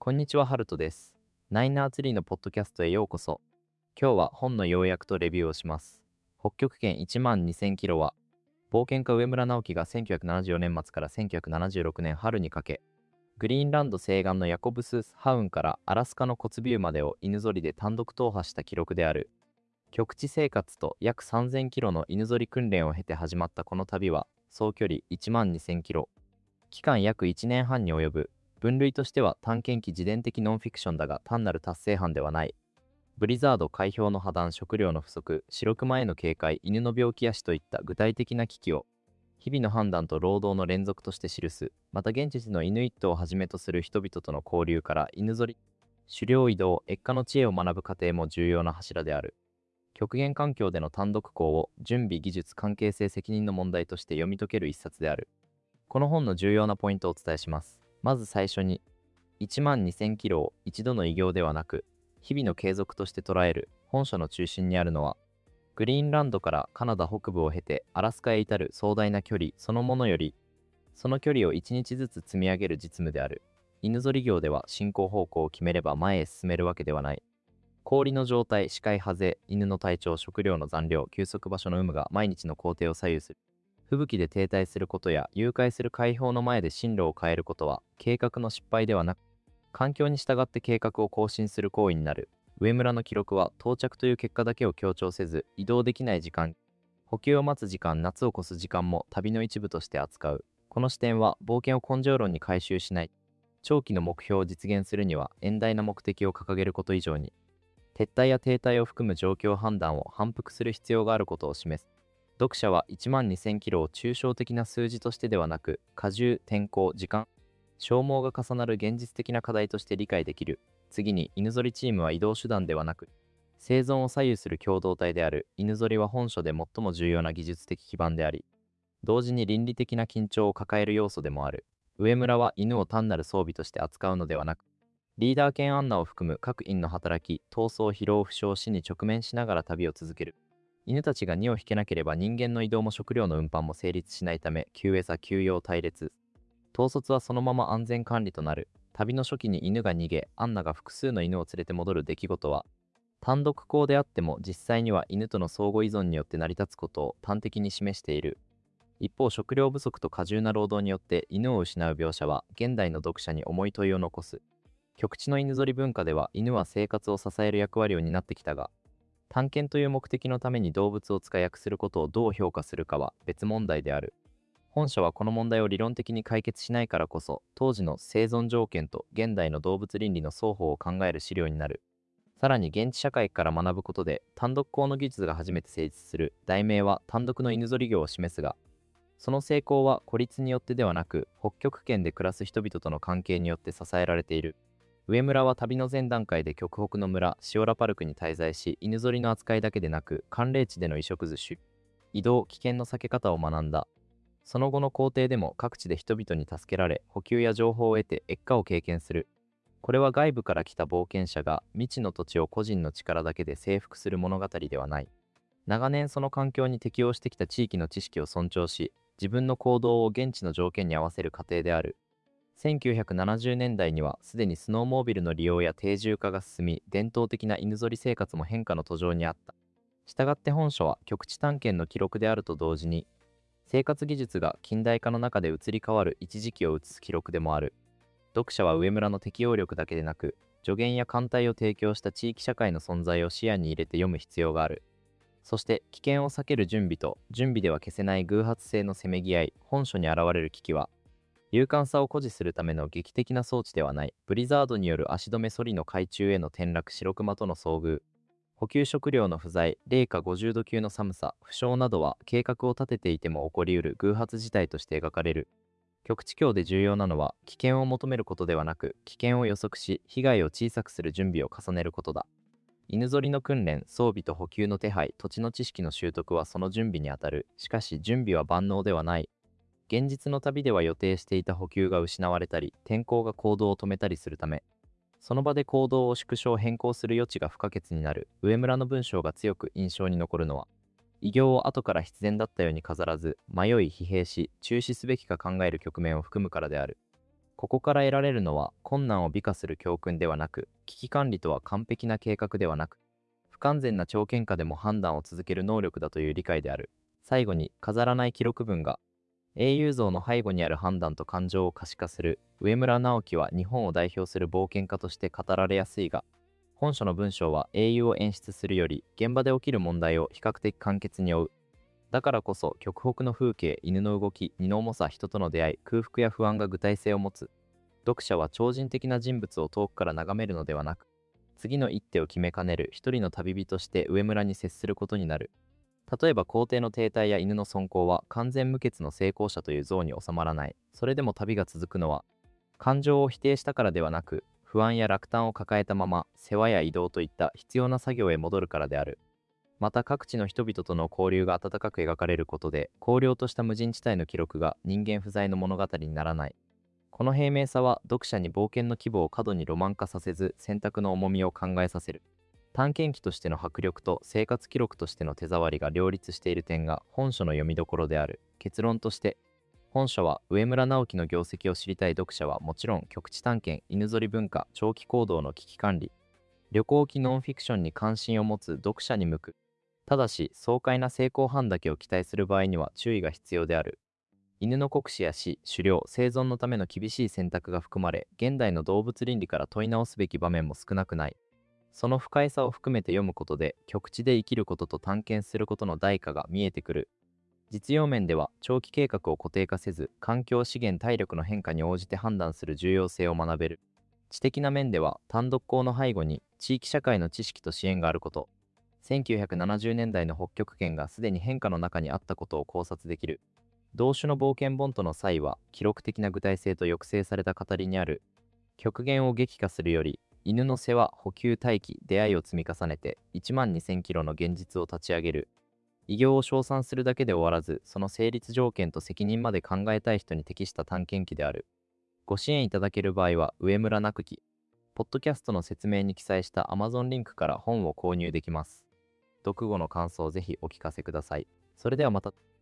こんにちは、ハルトです。ナインナーツリーのポッドキャストへようこそ。今日は本の要約とレビューをします。北極圏1万2000キロは、冒険家上村直樹が1974年末から1976年春にかけ、グリーンランド西岸のヤコブスハウンからアラスカのコツビューまでを犬ぞりで単独踏破した記録である。極地生活と約3000キロの犬ぞり訓練を経て始まったこの旅は、総距離1万2000キロ、期間約1年半に及ぶ。分類としては探検記自伝的ノンフィクションだが単なる達成犯ではない。ブリザード、海氷の破断、食料の不足、白熊への警戒、犬の病気や死といった具体的な危機を日々の判断と労働の連続として記す。また現地でのイヌイットをはじめとする人々との交流から犬ぞり、狩猟移動、越夏の知恵を学ぶ過程も重要な柱である。極限環境での単独行を準備、技術、関係性、責任の問題として読み解ける一冊である。この本の重要なポイントをお伝えします。まず最初に、1万2000キロを一度の偉業ではなく、日々の継続として捉える。本書の中心にあるのは、グリーンランドからカナダ北部を経てアラスカへ至る壮大な距離そのものより、その距離を1日ずつ積み上げる実務である。犬ぞり業では進行方向を決めれば前へ進めるわけではない。氷の状態、視界、ハゼ、犬の体調、食料の残量、休息場所の有無が毎日の工程を左右する。吹雪で停滞することや誘拐する海氷の前で進路を変えることは計画の失敗ではなく、環境に従って計画を更新する行為になる。上村の記録は到着という結果だけを強調せず、移動できない時間、補給を待つ時間、夏を越す時間も旅の一部として扱う。この視点は冒険を根性論に回収しない。長期の目標を実現するには遠大な目的を掲げること以上に、撤退や停滞を含む状況判断を反復する必要があることを示す。読者は1万2000キロを抽象的な数字としてではなく、荷重、天候、時間、消耗が重なる現実的な課題として理解できる。次に、犬ぞりチームは移動手段ではなく、生存を左右する共同体である。犬ぞりは本書で最も重要な技術的基盤であり、同時に倫理的な緊張を抱える要素でもある。上村は犬を単なる装備として扱うのではなく、リーダー兼アンナを含む各員の働き、闘争、疲労、負傷、死に直面しながら旅を続ける。犬たちが荷を引けなければ人間の移動も食料の運搬も成立しないため、休餌、休養、隊列、統率はそのまま安全管理となる。旅の初期に犬が逃げ、アンナが複数の犬を連れて戻る出来事は、単独行であっても実際には犬との相互依存によって成り立つことを端的に示している。一方、食料不足と過重な労働によって犬を失う描写は、現代の読者に重い問いを残す。極地の犬ぞり文化では犬は生活を支える役割を担ってきたが、探検という目的のために動物を使い役することをどう評価するかは別問題である。本書はこの問題を理論的に解決しないからこそ、当時の生存条件と現代の動物倫理の双方を考える資料になる。さらに現地社会から学ぶことで、単独行の技術が初めて成立する。題名は単独の犬ぞり業を示すが、その成功は孤立によってではなく、北極圏で暮らす人々との関係によって支えられている。上村は旅の前段階で極北の村、シオラパルクに滞在し、犬ぞりの扱いだけでなく、寒冷地での衣食住、移動、危険の避け方を学んだ。その後の行程でも各地で人々に助けられ、補給や情報を得て越夏を経験する。これは外部から来た冒険者が未知の土地を個人の力だけで征服する物語ではない。長年その環境に適応してきた地域の知識を尊重し、自分の行動を現地の条件に合わせる過程である。1970年代にはすでにスノーモービルの利用や定住化が進み、伝統的な犬ぞり生活も変化の途上にあった。したがって本書は極地探検の記録であると同時に、生活技術が近代化の中で移り変わる一時期を映す記録でもある。読者は上村の適応力だけでなく、助言や艦隊を提供した地域社会の存在を視野に入れて読む必要がある。そして危険を避ける準備と準備では消せない偶発性のせめぎ合い。本書に現れる危機は、勇敢さを誇示するための劇的な装置ではない。ブリザードによる足止めソリの海中への転落、白熊との遭遇、補給食料の不在、零下50度級の寒さ、負傷などは計画を立てていても起こりうる偶発事態として描かれる。極地境で重要なのは危険を求めることではなく、危険を予測し被害を小さくする準備を重ねることだ。犬ぞりの訓練、装備と補給の手配、土地の知識の習得はその準備にあたる。しかし準備は万能ではない。現実の旅では予定していた補給が失われたり、天候が行動を止めたりするため、その場で行動を縮小変更する余地が不可欠になる。上村の文章が強く印象に残るのは、偉業を後から必然だったように飾らず、迷い疲弊し、中止すべきか考える局面を含むからである。 ここから得られるのは困難を美化する教訓ではなく、危機管理とは完璧な計画ではなく、不完全な条件下でも判断を続ける能力だという理解である。最後に飾らない記録文が、英雄像の背後にある判断と感情を可視化する。上村直樹は日本を代表する冒険家として語られやすいが、本書の文章は英雄を演出するより現場で起きる問題を比較的簡潔に追う。だからこそ極北の風景、犬の動き、荷の重さ、人との出会い、空腹や不安が具体性を持つ。読者は超人的な人物を遠くから眺めるのではなく、次の一手を決めかねる一人の旅人として上村に接することになる。例えば皇帝の停滞や犬の尊敬は完全無欠の成功者という像に収まらない。それでも旅が続くのは、感情を否定したからではなく、不安や落胆を抱えたまま世話や移動といった必要な作業へ戻るからである。また各地の人々との交流が温かく描かれることで、荒涼とした無人地帯の記録が人間不在の物語にならない。この平明さは読者に冒険の規模を過度にロマン化させず、選択の重みを考えさせる。探検記としての迫力と生活記録としての手触りが両立している点が本書の読みどころである。結論として、本書は上村直樹の業績を知りたい読者はもちろん極地探検、犬ぞり文化、長期行動の危機管理、旅行記ノンフィクションに関心を持つ読者に向く。ただし、爽快な成功犯だけを期待する場合には注意が必要である。犬の酷使や死、狩猟、生存のための厳しい選択が含まれ、現代の動物倫理から問い直すべき場面も少なくない。その不快さを含めて読むことで、極地で生きることと探検することの代価が見えてくる。実用面では、長期計画を固定化せず、環境資源体力の変化に応じて判断する重要性を学べる。知的な面では、単独行の背後に地域社会の知識と支援があること。1970年代の北極圏がすでに変化の中にあったことを考察できる。同種の冒険本との際は、記録的な具体性と抑制された語りにある。極限を激化するより、犬の世話、補給待機、出会いを積み重ねて、1万2000キロの現実を立ち上げる。偉業を称賛するだけで終わらず、その成立条件と責任まで考えたい人に適した探検記である。ご支援いただける場合は、上村なくき、ポッドキャストの説明に記載した Amazon リンクから本を購入できます。読後の感想をぜひお聞かせください。それではまた。